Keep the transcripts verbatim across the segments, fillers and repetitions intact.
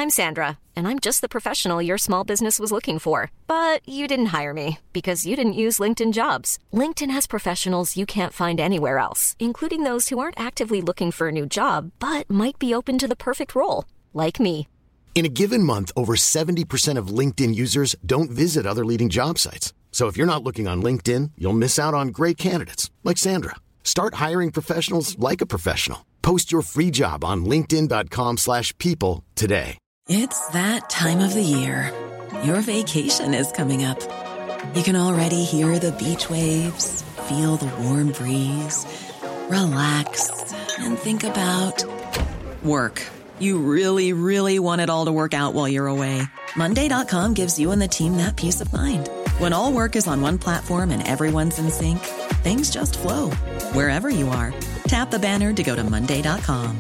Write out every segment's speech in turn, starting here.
I'm Sandra, and I'm just the professional your small business was looking for. But you didn't hire me because you didn't use LinkedIn Jobs. LinkedIn has professionals you can't find anywhere else, including those who aren't actively looking for a new job, but might be open to the perfect role, like me. In a given month, over seventy percent of LinkedIn users don't visit other leading job sites. So if you're not looking on LinkedIn, you'll miss out on great candidates like Sandra. Start hiring professionals like a professional. Post your free job on linkedin.com slash people today. It's that time of the year. Your vacation is coming up. You can already hear the beach waves, feel the warm breeze, relax, and think about work. You really, really want it all to work out while you're away. Monday dot com gives you and the team that peace of mind. When all work is on one platform and everyone's in sync, things just flow. Wherever you are, tap the banner to go to monday dot com.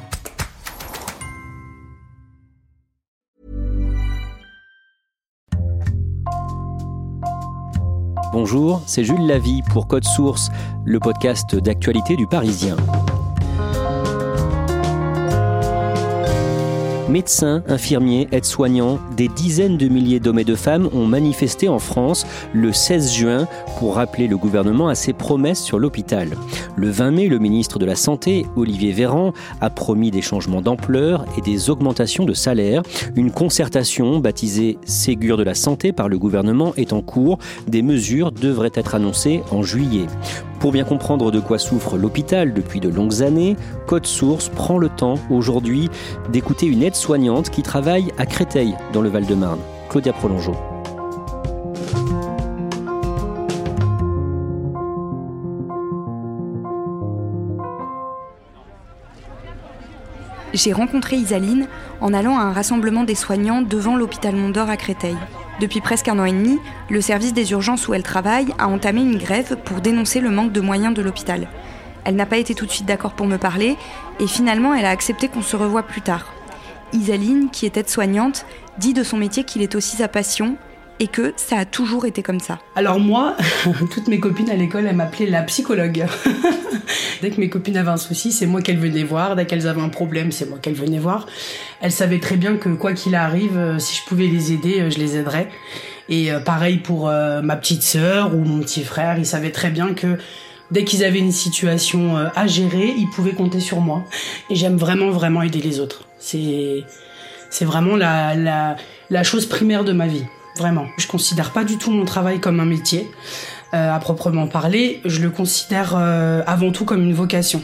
Bonjour, c'est Jules Lavie pour Code Source, le podcast d'actualité du Parisien. Médecins, infirmiers, aides-soignants, des dizaines de milliers d'hommes et de femmes ont manifesté en France le seize juin pour rappeler le gouvernement à ses promesses sur l'hôpital. Le vingt mai, le ministre de la Santé, Olivier Véran, a promis des changements d'ampleur et des augmentations de salaire. Une concertation baptisée Ségur de la Santé par le gouvernement est en cours. Des mesures devraient être annoncées en juillet. Pour bien comprendre de quoi souffre l'hôpital depuis de longues années, Code Source prend le temps aujourd'hui d'écouter une aide-soignante qui travaille à Créteil, dans le Val-de-Marne, Claudia Prolongeau. J'ai rencontré Isaline en allant à un rassemblement des soignants devant l'hôpital Mondor à Créteil. Depuis presque un an et demi, le service des urgences où elle travaille a entamé une grève pour dénoncer le manque de moyens de l'hôpital. Elle n'a pas été tout de suite d'accord pour me parler et finalement elle a accepté qu'on se revoie plus tard. Isaline, qui est aide-soignante, dit de son métier qu'il est aussi sa passion et que ça a toujours été comme ça. Alors moi, toutes mes copines à l'école, elles m'appelaient la psychologue. Dès que mes copines avaient un souci, c'est moi qu'elles venaient voir. Dès qu'elles avaient un problème, c'est moi qu'elles venaient voir. Elles savaient très bien que quoi qu'il arrive, si je pouvais les aider, je les aiderais. Et pareil pour ma petite sœur ou mon petit frère, ils savaient très bien que dès qu'ils avaient une situation à gérer, ils pouvaient compter sur moi. Et j'aime vraiment, vraiment aider les autres. C'est, c'est vraiment la, la, la chose primaire de ma vie. Vraiment. Je considère pas du tout mon travail comme un métier, euh, à proprement parler. Je le considère euh, avant tout comme une vocation.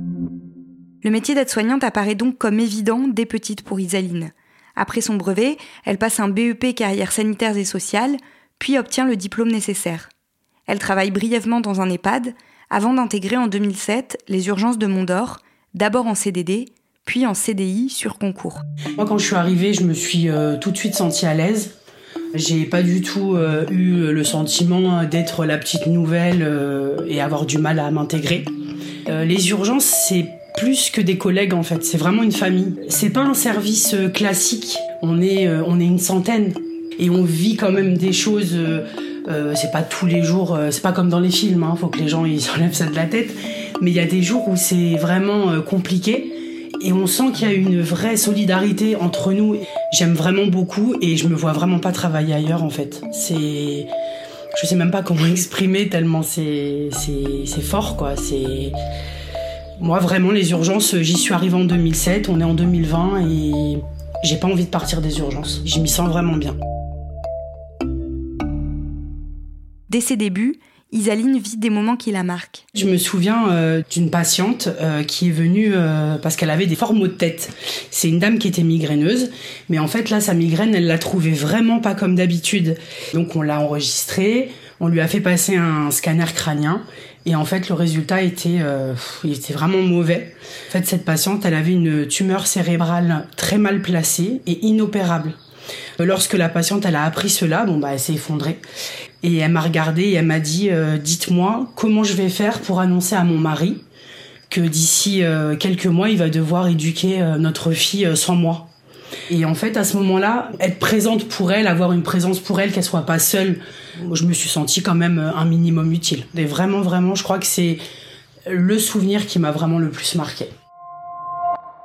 Le métier d'aide-soignante apparaît donc comme évident dès petite pour Isaline. Après son brevet, elle passe un B E P carrières sanitaires et sociales, puis obtient le diplôme nécessaire. Elle travaille brièvement dans un EHPAD, avant d'intégrer en deux mille sept les urgences de Mondor, d'abord en C D D, puis en C D I sur concours. Moi, quand je suis arrivée, je me suis euh, tout de suite sentie à l'aise. J'ai pas du tout euh, eu le sentiment d'être la petite nouvelle euh, et avoir du mal à m'intégrer. Euh, les urgences, c'est plus que des collègues en fait, c'est vraiment une famille. C'est pas un service euh, classique, on est, euh, on est une centaine et on vit quand même des choses, euh, euh, c'est pas tous les jours, euh, c'est pas comme dans les films, hein, faut que les gens ils s'enlèvent ça de la tête, mais il y a des jours où c'est vraiment euh, compliqué. Et on sent qu'il y a une vraie solidarité entre nous. J'aime vraiment beaucoup et je me vois vraiment pas travailler ailleurs en fait. C'est, je sais même pas comment exprimer tellement c'est c'est c'est fort quoi. C'est moi vraiment les urgences. J'y suis arrivée en deux mille sept. On est en deux mille vingt et j'ai pas envie de partir des urgences. Je m'y sens vraiment bien. Dès ses débuts, Isaline vit des moments qui la marquent. Je me souviens euh, d'une patiente euh, qui est venue euh, parce qu'elle avait des forts maux de tête. C'est une dame qui était migraineuse, mais en fait là sa migraine elle l'a trouvée vraiment pas comme d'habitude. Donc on l'a enregistrée, on lui a fait passer un scanner crânien et en fait le résultat était, euh, il était vraiment mauvais. En fait cette patiente elle avait une tumeur cérébrale très mal placée et inopérable. Lorsque la patiente elle a appris cela, bon bah elle s'est effondrée. Et elle m'a regardée et elle m'a dit euh, « Dites-moi comment je vais faire pour annoncer à mon mari que d'ici euh, quelques mois, il va devoir éduquer euh, notre fille euh, sans moi. » Et en fait, à ce moment-là, être présente pour elle, avoir une présence pour elle, qu'elle soit pas seule, je me suis sentie quand même un minimum utile. Et vraiment, vraiment, je crois que c'est le souvenir qui m'a vraiment le plus marqué.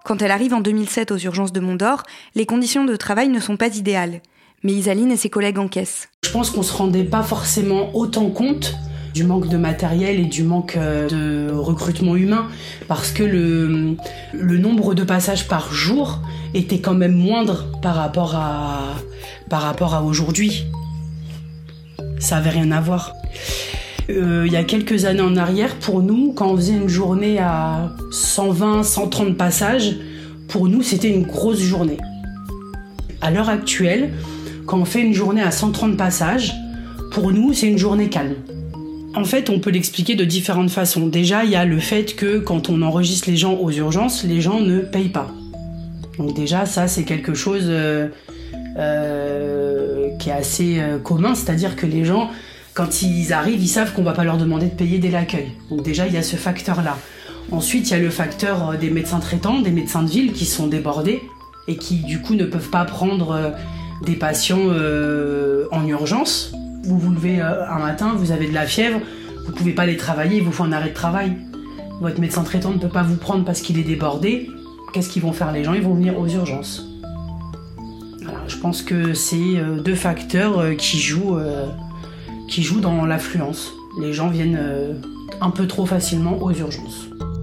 Quand elle arrive en deux mille sept aux urgences de Mont-d'Or, les conditions de travail ne sont pas idéales. Mais Isaline et ses collègues encaissent. Je pense qu'on se rendait pas forcément autant compte du manque de matériel et du manque de recrutement humain, parce que le, le nombre de passages par jour était quand même moindre par rapport à, par rapport à aujourd'hui. Ça avait rien à voir. Euh, il y a quelques années en arrière, pour nous, quand on faisait une journée à cent vingt, cent trente passages, pour nous, c'était une grosse journée. À l'heure actuelle, quand on fait une journée à cent trente passages, pour nous, c'est une journée calme. En fait, on peut l'expliquer de différentes façons. Déjà, il y a le fait que quand on enregistre les gens aux urgences, les gens ne payent pas. Donc déjà, ça, c'est quelque chose euh, euh, qui est assez euh, commun, c'est-à-dire que les gens, quand ils arrivent, ils savent qu'on ne va pas leur demander de payer dès l'accueil. Donc déjà, il y a ce facteur-là. Ensuite, il y a le facteur des médecins traitants, des médecins de ville qui sont débordés et qui, du coup, ne peuvent pas prendre euh, des patients euh, en urgence. Vous vous levez euh, un matin, vous avez de la fièvre, vous ne pouvez pas aller travailler, il vous faut un arrêt de travail. Votre médecin traitant ne peut pas vous prendre parce qu'il est débordé. Qu'est-ce qu'ils vont faire les gens ? Ils vont venir aux urgences. Alors, je pense que c'est euh, deux facteurs euh, qui, jouent, euh, qui jouent dans l'affluence. Les gens viennent euh, un peu trop facilement aux urgences.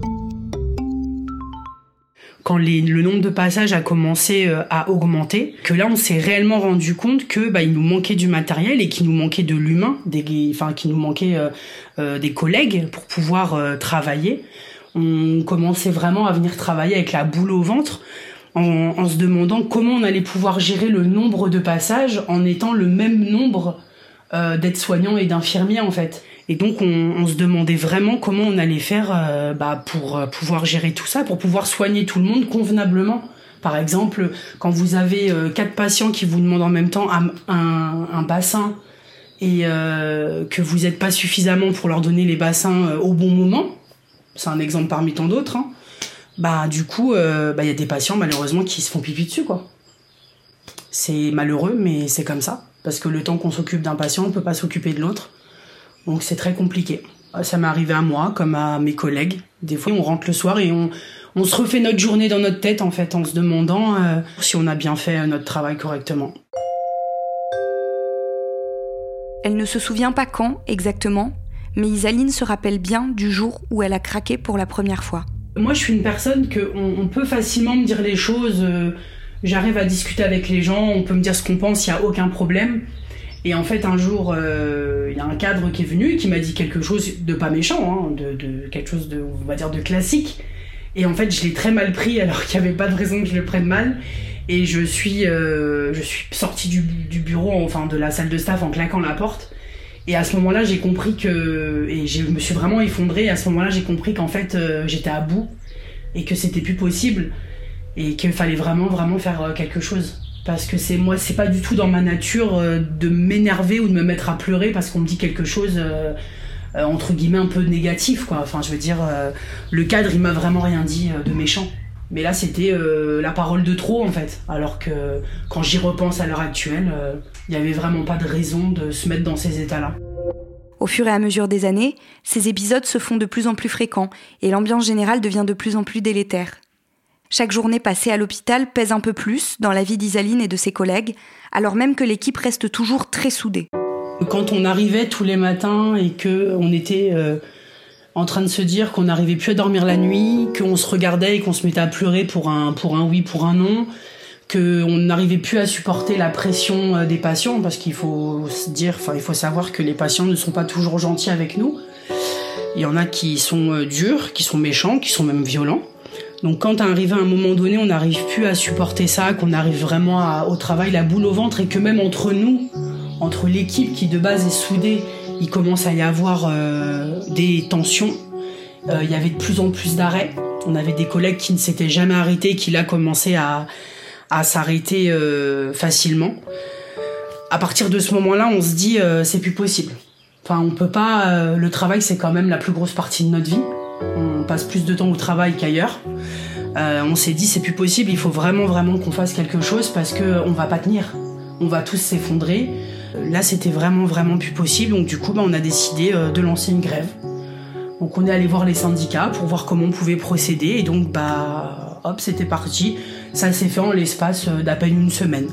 Quand les, le nombre de passages a commencé euh, à augmenter, que là on s'est réellement rendu compte que bah, il nous manquait du matériel et qu'il nous manquait de l'humain, des, enfin qu'il nous manquait euh, euh, des collègues pour pouvoir euh, travailler. On commençait vraiment à venir travailler avec la boule au ventre, en, en se demandant comment on allait pouvoir gérer le nombre de passages en étant le même nombre euh, d'aides-soignants et d'infirmiers en fait. Et donc, on, on se demandait vraiment comment on allait faire euh, bah, pour euh, pouvoir gérer tout ça, pour pouvoir soigner tout le monde convenablement. Par exemple, quand vous avez euh, quatre patients qui vous demandent en même temps un, un, un bassin et euh, que vous n'êtes pas suffisamment pour leur donner les bassins euh, au bon moment, c'est un exemple parmi tant d'autres, hein, bah, du coup, il euh, bah, y a des patients malheureusement qui se font pipi dessus, quoi. C'est malheureux, mais c'est comme ça. Parce que le temps qu'on s'occupe d'un patient, on ne peut pas s'occuper de l'autre. Donc c'est très compliqué. Ça m'est arrivé à moi, comme à mes collègues. Des fois, on rentre le soir et on, on se refait notre journée dans notre tête, en fait, en se demandant euh, si on a bien fait notre travail correctement. Elle ne se souvient pas quand, exactement, mais Isaline se rappelle bien du jour où elle a craqué pour la première fois. Moi, je suis une personne qu'on on peut facilement me dire les choses. Euh, j'arrive à discuter avec les gens, on peut me dire ce qu'on pense, il n'y a aucun problème. Et en fait, un jour, il euh, y a un cadre qui est venu et qui m'a dit quelque chose de pas méchant, hein, de, de quelque chose de, on va dire, de classique. Et en fait, je l'ai très mal pris alors qu'il n'y avait pas de raison que je le prenne mal. Et je suis, euh, je suis sortie du, du bureau, enfin de la salle de staff en claquant la porte. Et à ce moment-là, j'ai compris que... Et je me suis vraiment effondrée. Et à ce moment-là, j'ai compris qu'en fait, euh, j'étais à bout et que c'était plus possible. Et qu'il fallait vraiment, vraiment faire quelque chose. Parce que c'est moi, c'est pas du tout dans ma nature euh, de m'énerver ou de me mettre à pleurer parce qu'on me dit quelque chose euh, euh, entre guillemets un peu négatif, quoi. Enfin, je veux dire, euh, le cadre, il m'a vraiment rien dit euh, de méchant. Mais là, c'était euh, la parole de trop, en fait. Alors que quand j'y repense à l'heure actuelle, il euh, y avait vraiment pas de raison de se mettre dans ces états-là. Au fur et à mesure des années, ces épisodes se font de plus en plus fréquents et l'ambiance générale devient de plus en plus délétère. Chaque journée passée à l'hôpital pèse un peu plus dans la vie d'Isaline et de ses collègues, alors même que l'équipe reste toujours très soudée. Quand on arrivait tous les matins et qu'on était euh, en train de se dire qu'on n'arrivait plus à dormir la nuit, qu'on se regardait et qu'on se mettait à pleurer pour un, pour un oui, pour un non, qu'on n'arrivait plus à supporter la pression des patients, parce qu'il faut se dire, enfin, il faut savoir que les patients ne sont pas toujours gentils avec nous. Il y en a qui sont durs, qui sont méchants, qui sont même violents. Donc quand arrivé à un moment donné, on n'arrive plus à supporter ça, qu'on arrive vraiment à, au travail la boule au ventre et que même entre nous, entre l'équipe qui de base est soudée, il commence à y avoir euh, des tensions. Euh, il y avait de plus en plus d'arrêts. On avait des collègues qui ne s'étaient jamais arrêtés, qui là commençaient à, à s'arrêter euh, facilement. À partir de ce moment-là, on se dit euh, c'est plus possible. Enfin, on peut pas. Euh, le travail, c'est quand même la plus grosse partie de notre vie. On passe plus de temps au travail qu'ailleurs. Euh, on s'est dit c'est plus possible, il faut vraiment vraiment qu'on fasse quelque chose parce que on va pas tenir. On va tous s'effondrer. Là c'était vraiment vraiment plus possible, donc du coup bah, on a décidé euh, de lancer une grève. Donc on est allé voir les syndicats pour voir comment on pouvait procéder et donc bah hop, c'était parti. Ça s'est fait en l'espace d'à peine une semaine.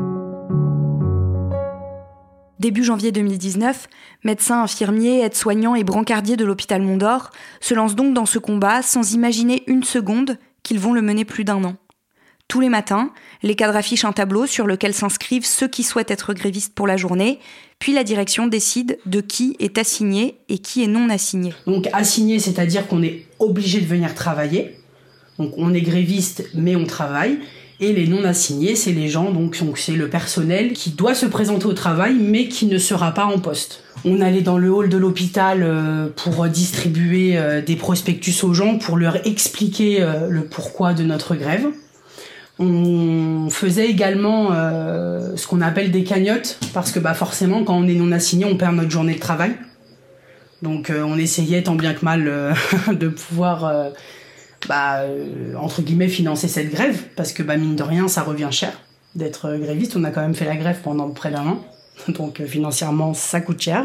Début janvier deux mille dix-neuf, médecins, infirmiers, aides-soignants et brancardiers de l'hôpital Mondor se lancent donc dans ce combat sans imaginer une seconde qu'ils vont le mener plus d'un an. Tous les matins, les cadres affichent un tableau sur lequel s'inscrivent ceux qui souhaitent être grévistes pour la journée, puis la direction décide de qui est assigné et qui est non assigné. Donc assigné, c'est-à-dire qu'on est obligé de venir travailler. Donc on est gréviste, mais on travaille. Et les non assignés, c'est les gens, donc, donc c'est le personnel qui doit se présenter au travail, mais qui ne sera pas en poste. On allait dans le hall de l'hôpital euh, pour distribuer euh, des prospectus aux gens, pour leur expliquer euh, le pourquoi de notre grève. On faisait également euh, ce qu'on appelle des cagnottes, parce que bah, forcément, quand on est non assigné, on perd notre journée de travail. Donc euh, on essayait tant bien que mal euh, de pouvoir... Euh, bah, euh, entre guillemets, financer cette grève, parce que bah, mine de rien, ça revient cher d'être euh, gréviste. On a quand même fait la grève pendant près d'un an, donc euh, financièrement, ça coûte cher.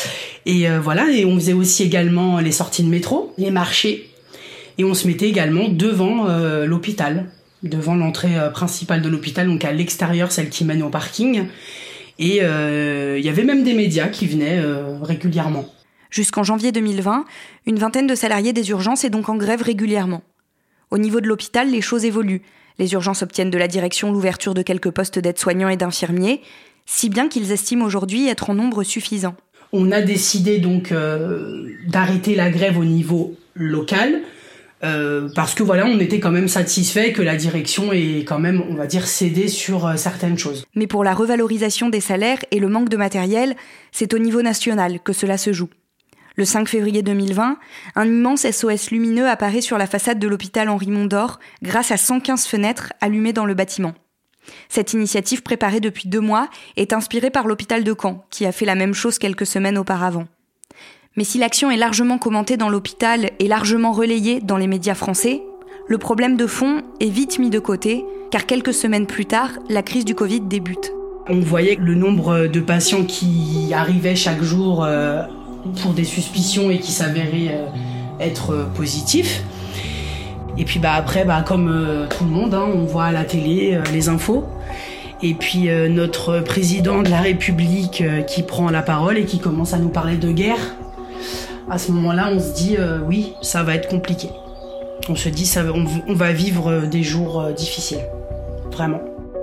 Et euh, voilà, et on faisait aussi également les sorties de métro, les marchés, et on se mettait également devant euh, l'hôpital, devant l'entrée euh, principale de l'hôpital, donc à l'extérieur, celle qui mène au parking. Et il euh, y avait même des médias qui venaient euh, régulièrement. Jusqu'en janvier deux mille vingt, une vingtaine de salariés des urgences est donc en grève régulièrement. Au niveau de l'hôpital, les choses évoluent. Les urgences obtiennent de la direction l'ouverture de quelques postes d'aides-soignants et d'infirmiers, si bien qu'ils estiment aujourd'hui être en nombre suffisant. On a décidé donc euh, d'arrêter la grève au niveau local, euh, parce que voilà, on était quand même satisfait que la direction ait quand même, on va dire, cédé sur euh, certaines choses. Mais pour la revalorisation des salaires et le manque de matériel, c'est au niveau national que cela se joue. Le cinq février deux mille vingt, un immense S O S lumineux apparaît sur la façade de l'hôpital Henri Mondor grâce à cent quinze fenêtres allumées dans le bâtiment. Cette initiative préparée depuis deux mois est inspirée par l'hôpital de Caen, qui a fait la même chose quelques semaines auparavant. Mais si l'action est largement commentée dans l'hôpital et largement relayée dans les médias français, le problème de fond est vite mis de côté, car quelques semaines plus tard, la crise du Covid débute. On voyait le nombre de patients qui arrivaient chaque jour euh, pour des suspicions et qui s'avéraient euh, être euh, positifs. Et puis bah, après, bah, comme euh, tout le monde, hein, on voit à la télé euh, les infos. Et puis euh, notre président de la République euh, qui prend la parole et qui commence à nous parler de guerre. À ce moment-là, on se dit euh, oui, ça va être compliqué. On se dit ça, on, on va vivre des jours euh, difficiles, vraiment.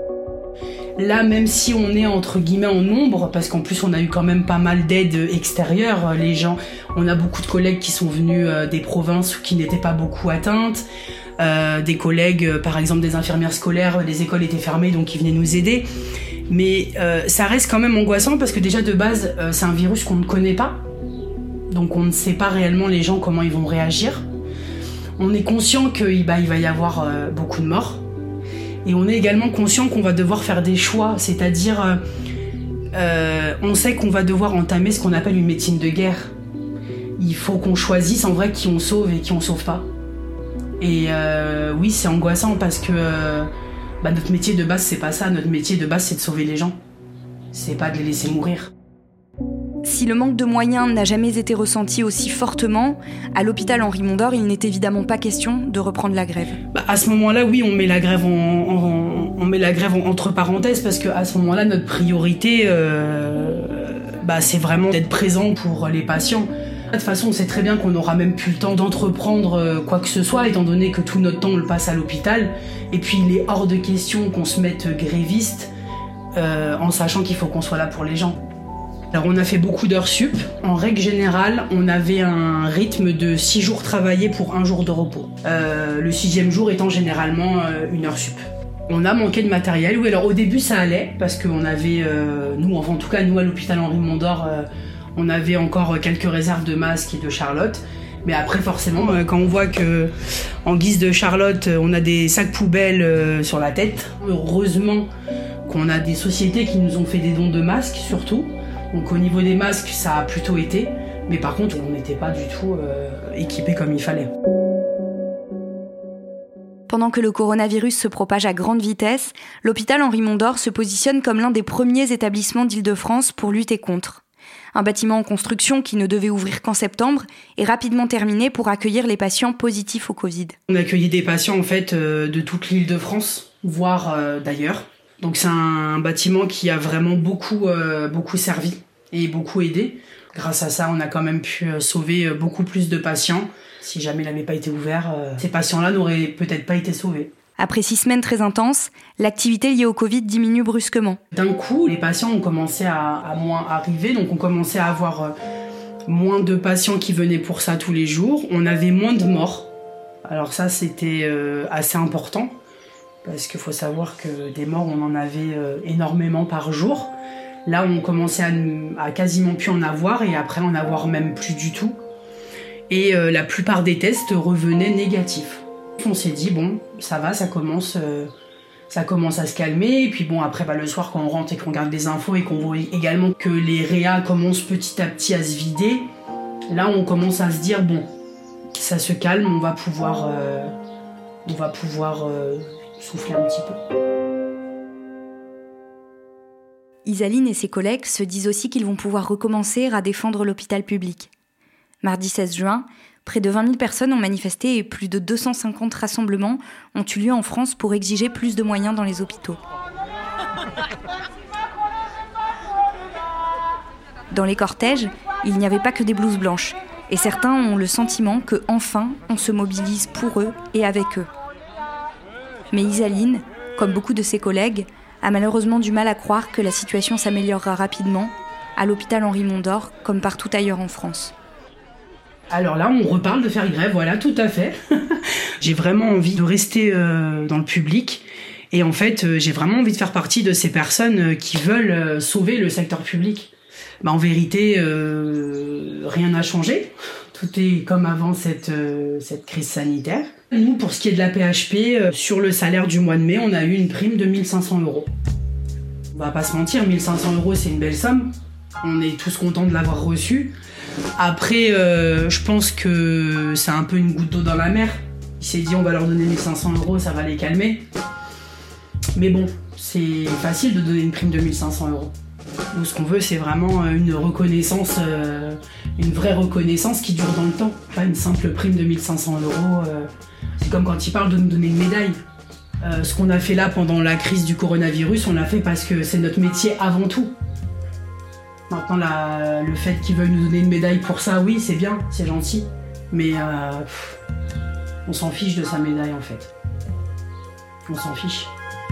Là, même si on est entre guillemets en nombre, parce qu'en plus on a eu quand même pas mal d'aides extérieures, les gens, on a beaucoup de collègues qui sont venus euh, des provinces qui n'étaient pas beaucoup atteintes, euh, des collègues, euh, par exemple des infirmières scolaires, les écoles étaient fermées donc ils venaient nous aider. Mais euh, ça reste quand même angoissant parce que déjà de base euh, c'est un virus qu'on ne connaît pas, donc on ne sait pas réellement les gens comment ils vont réagir. On est conscient qu'il bah, il va y avoir euh, beaucoup de morts. Et on est également conscient qu'on va devoir faire des choix, c'est-à-dire euh, euh, on sait qu'on va devoir entamer ce qu'on appelle une médecine de guerre. Il faut qu'on choisisse en vrai qui on sauve et qui on sauve pas. Et euh, oui, c'est angoissant parce que euh, bah, notre métier de base c'est pas ça, notre métier de base c'est de sauver les gens. C'est pas de les laisser mourir. Si le manque de moyens n'a jamais été ressenti aussi fortement, à l'hôpital Henri Mondor, il n'est évidemment pas question de reprendre la grève. Bah, à ce moment-là, oui, on met la grève en, en, on met la grève en, entre parenthèses parce qu'à ce moment-là, notre priorité, euh, bah, c'est vraiment d'être présent pour les patients. De toute façon, on sait très bien qu'on n'aura même plus le temps d'entreprendre quoi que ce soit, étant donné que tout notre temps, on le passe à l'hôpital. Et puis, il est hors de question qu'on se mette gréviste euh, en sachant qu'il faut qu'on soit là pour les gens. Alors on a fait beaucoup d'heures sup. En règle générale, on avait un rythme de six jours travaillés pour un jour de repos. Euh, le sixième jour étant généralement euh, une heure sup. On a manqué de matériel. Oui, alors au début ça allait parce qu'on avait, euh, nous, enfin en tout cas nous à l'hôpital Henri Mondor, euh, on avait encore quelques réserves de masques et de Charlotte. Mais après forcément, euh, quand on voit que en guise de Charlotte, on a des sacs poubelles euh, sur la tête. Heureusement qu'on a des sociétés qui nous ont fait des dons de masques surtout. Donc au niveau des masques, ça a plutôt été, mais par contre, on n'était pas du tout euh, équipés comme il fallait. Pendant que le coronavirus se propage à grande vitesse, l'hôpital Henri Mondor se positionne comme l'un des premiers établissements d'Île-de-France pour lutter contre. Un bâtiment en construction qui ne devait ouvrir qu'en septembre est rapidement terminé pour accueillir les patients positifs au Covid. On accueillait des patients en fait euh, de toute l'île de France, voire euh, d'ailleurs. Donc c'est un bâtiment qui a vraiment beaucoup, euh, beaucoup servi et beaucoup aidé. Grâce à ça, on a quand même pu euh, sauver euh, beaucoup plus de patients. Si jamais il n'avait pas été ouvert, euh, ces patients-là n'auraient peut-être pas été sauvés. Après six semaines très intenses, l'activité liée au Covid diminue brusquement. D'un coup, les patients ont commencé à, à moins arriver, donc on commençait à avoir euh, moins de patients qui venaient pour ça tous les jours. On avait moins de morts. Alors ça, c'était euh, assez important, parce qu'il faut savoir que des morts, on en avait euh, énormément par jour. Là, on commençait à, à quasiment plus en avoir, et après en avoir même plus du tout. Et euh, la plupart des tests revenaient négatifs. On s'est dit, bon, ça va, ça commence, euh, ça commence à se calmer. Et puis bon, après, bah, le soir, quand on rentre et qu'on regarde les infos et qu'on voit également que les réas commencent petit à petit à se vider, là, on commence à se dire, bon, ça se calme, on va pouvoir, euh, on va pouvoir euh, souffler un petit peu. Isaline et ses collègues se disent aussi qu'ils vont pouvoir recommencer à défendre l'hôpital public. Mardi seize juin, près de vingt mille personnes ont manifesté et plus de deux cent cinquante rassemblements ont eu lieu en France pour exiger plus de moyens dans les hôpitaux. Dans les cortèges, il n'y avait pas que des blouses blanches, et certains ont le sentiment que enfin on se mobilise pour eux et avec eux. Mais Isaline, comme beaucoup de ses collègues, a malheureusement du mal à croire que la situation s'améliorera rapidement, à l'hôpital Henri Mondor comme partout ailleurs en France. Alors là, on reparle de faire grève, voilà, tout à fait. J'ai vraiment envie de rester euh, dans le public. Et en fait, euh, j'ai vraiment envie de faire partie de ces personnes euh, qui veulent euh, sauver le secteur public. Bah, en vérité, euh, rien n'a changé. Tout est comme avant cette, euh, cette crise sanitaire. Nous, pour ce qui est de la P H P, euh, sur le salaire du mois de mai, on a eu une prime de mille cinq cents euros. On va pas se mentir, mille cinq cents euros, c'est une belle somme. On est tous contents de l'avoir reçue. Après, euh, je pense que c'est un peu une goutte d'eau dans la mer. Il s'est dit, on va leur donner mille cinq cents euros, ça va les calmer. Mais bon, c'est facile de donner une prime de mille cinq cents euros. Nous, ce qu'on veut, c'est vraiment une reconnaissance, euh, une vraie reconnaissance qui dure dans le temps. Pas une simple prime de mille cinq cents euros. Euh, c'est comme quand ils parlent de nous donner une médaille. Euh, ce qu'on a fait là pendant la crise du coronavirus, on l'a fait parce que c'est notre métier avant tout. Maintenant, la, le fait qu'ils veuillent nous donner une médaille pour ça, oui, c'est bien, c'est gentil. Mais euh, pff, on s'en fiche de sa médaille, en fait. On s'en fiche.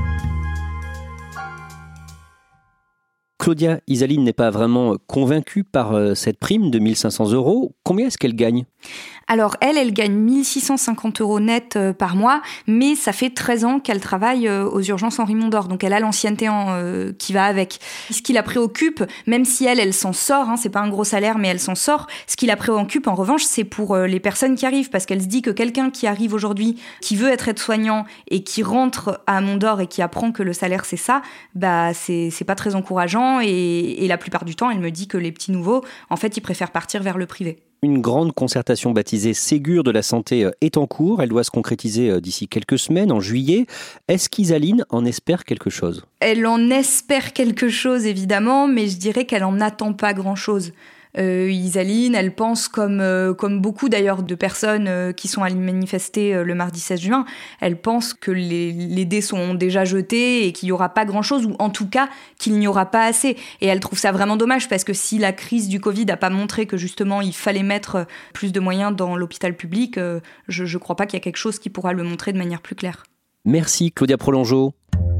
Claudia, Isaline n'est pas vraiment convaincue par euh, cette prime de mille cinq cents euros. Combien est-ce qu'elle gagne ? Alors elle, elle gagne mille six cent cinquante euros net euh, par mois, mais ça fait treize ans qu'elle travaille euh, aux urgences Henri Mondor, donc elle a l'ancienneté en, euh, qui va avec. Ce qui la préoccupe, même si elle, elle s'en sort, hein, c'est pas un gros salaire, mais elle s'en sort, ce qui la préoccupe en revanche, c'est pour euh, les personnes qui arrivent, parce qu'elle se dit que quelqu'un qui arrive aujourd'hui, qui veut être aide-soignant et qui rentre à Mondor et qui apprend que le salaire c'est ça, bah c'est, c'est pas très encourageant et, et la plupart du temps, elle me dit que les petits nouveaux, en fait, ils préfèrent partir vers le privé. Une grande concertation baptisée Ségur de la santé est en cours. Elle doit se concrétiser d'ici quelques semaines, en juillet. Est-ce qu'Isaline en espère quelque chose ? Elle en espère quelque chose, évidemment, mais je dirais qu'elle en attend pas grand-chose. Euh, Isaline, elle pense comme, euh, comme beaucoup d'ailleurs de personnes euh, qui sont allées manifester euh, le mardi seize juin, elle pense que les, les dés sont déjà jetés et qu'il n'y aura pas grand-chose, ou en tout cas qu'il n'y aura pas assez. Et elle trouve ça vraiment dommage parce que si la crise du Covid n'a pas montré que justement il fallait mettre plus de moyens dans l'hôpital public, euh, je ne crois pas qu'il y a quelque chose qui pourra le montrer de manière plus claire. Merci Claudia Prolongeau.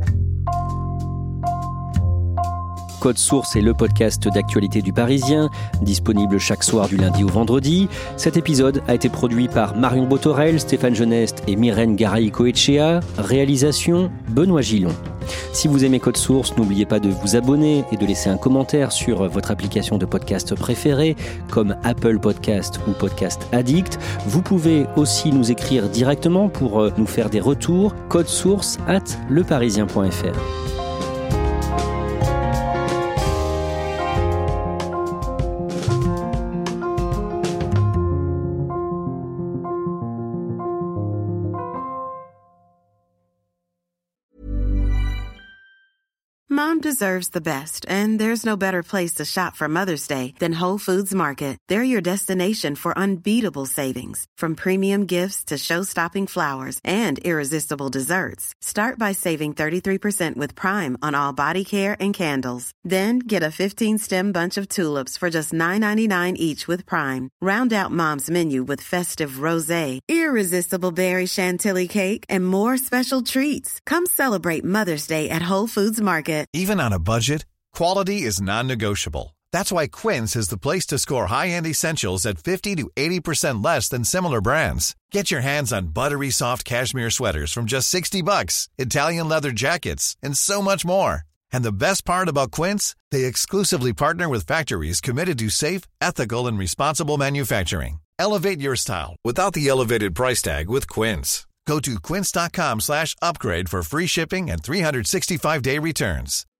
Code Source est le podcast d'actualité du Parisien, disponible chaque soir du lundi au vendredi. Cet épisode a été produit par Marion Botorel, Stéphane Geneste et Myrène Garay-Coetchea. Réalisation, Benoît Gillon. Si vous aimez Code Source, n'oubliez pas de vous abonner et de laisser un commentaire sur votre application de podcast préférée, comme Apple Podcast ou Podcast Addict. Vous pouvez aussi nous écrire directement pour nous faire des retours. Code Source arobase leparisien point f r. Mom deserves the best, and there's no better place to shop for Mother's Day than Whole Foods Market. They're your destination for unbeatable savings, from premium gifts to show-stopping flowers and irresistible desserts. Start by saving thirty-three percent with Prime on all body care and candles. Then get a fifteen-stem bunch of tulips for just nine ninety-nine each with Prime. Round out Mom's menu with festive rosé, irresistible berry chantilly cake, and more special treats. Come celebrate Mother's Day at Whole Foods Market. Even on a budget, quality is non-negotiable. That's why Quince is the place to score high-end essentials at fifty to eighty percent less than similar brands. Get your hands on buttery soft cashmere sweaters from just sixty bucks, Italian leather jackets, and so much more. And the best part about Quince, they exclusively partner with factories committed to safe, ethical, and responsible manufacturing. Elevate your style without the elevated price tag with Quince. Go to quince.com slash upgrade for free shipping and three sixty-five day returns.